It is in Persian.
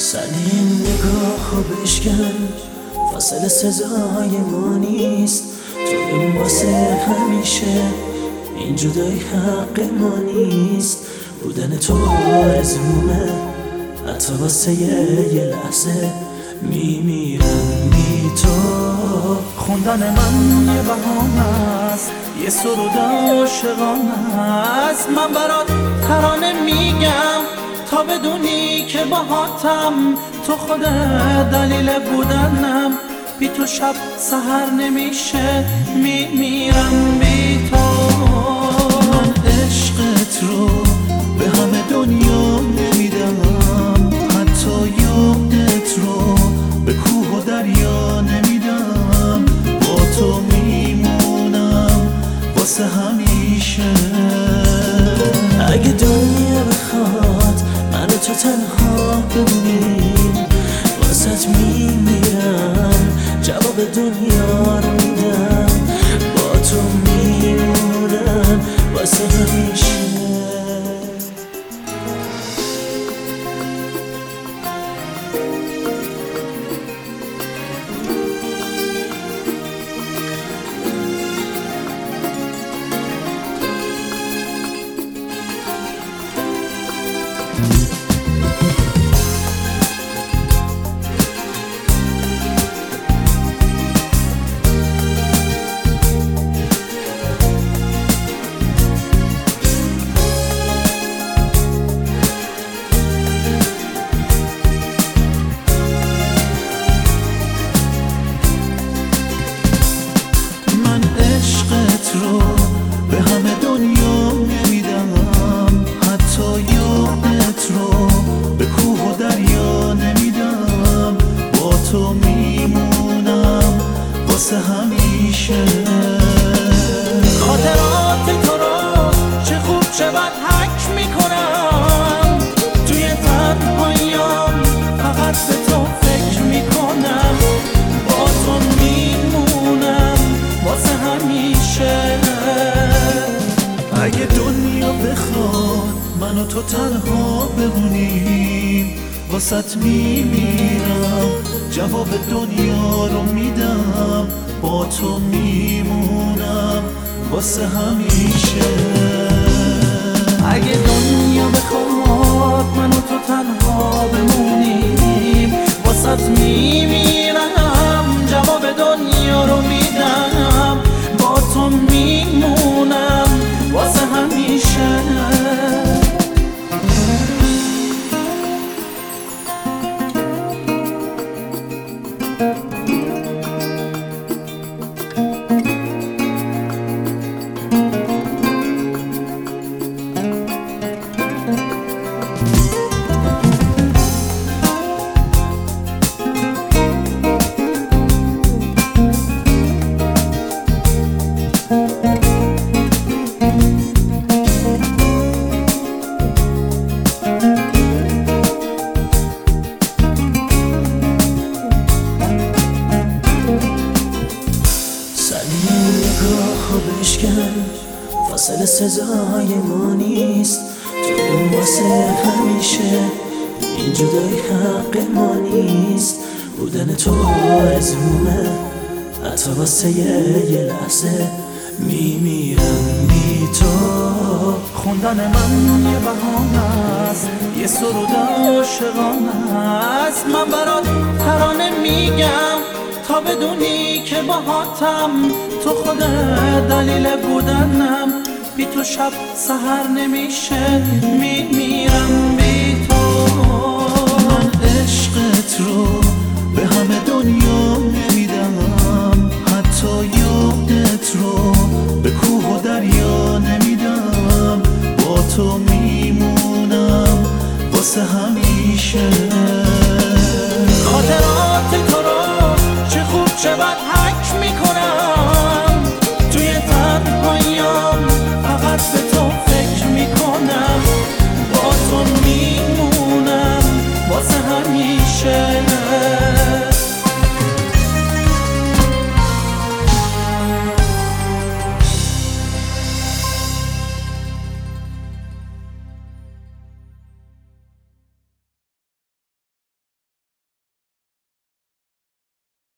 سری این نگاه بشکن، فاصله سزای ما نیست. تو بمون واسه همیشه، این جدایی حق ما نیست. بودن تو آرزومه، حتی واسه یه لحظه میمیرم بی تو. خوندن من یه بهانه است، یه سرود عاشقانه است. من برات ترانه میگم تا بدونی که باهاتم. تو خودت دلیل بودنم، بی تو شب سحر نمیشه، میمیرم بی تو. من عشقت رو به همه دنیا نمیدم، حتی یادت رو به کوه و دریا نمیدم. با تو میمونم واسه همیشه. اگه دنیا بخواد من و تو تنها بمونیم، واسه میمیرم، جواب دنیا رو میدم. با تو میمونم واسه همیشه. رو به همه دنیا نمیدم، حتی یادت رو به کوه و دریا نمیدم. با تو میمونم واسه همیشه. خاطرات تو رو چه خوب چه بد حک میکنم، توی تنهاییام فقط به تو فکر میکنم. با تو میمونم واسه همیشه. اگه دنیا بخواد من و تو تنها بمونیم، واسط میمیرم، جواب دنیا رو میدم. با تو میمونم واسه همیشه. اگه دنیا بخواد من و تو تنها بمونیم، واسط میمیرم، جواب دنیا رو میدم. با تو میمونم واسه همیشه. بشکن، فاصله سزای ما نیست. تو بمون واسه همیشه، این جدایی حق ما نیست. بودن تو آرزومه، حتی واسه یه لحظه میمیرم بی تو. خوندن من یه بهانه است، یه سرود عاشقانه است. من برات ترانه میگم تا بدونی که باهاتم. تو خودت دلیل بودنم، بی تو شب سحر نمیشه، میمیرم بی تو. من عشقت رو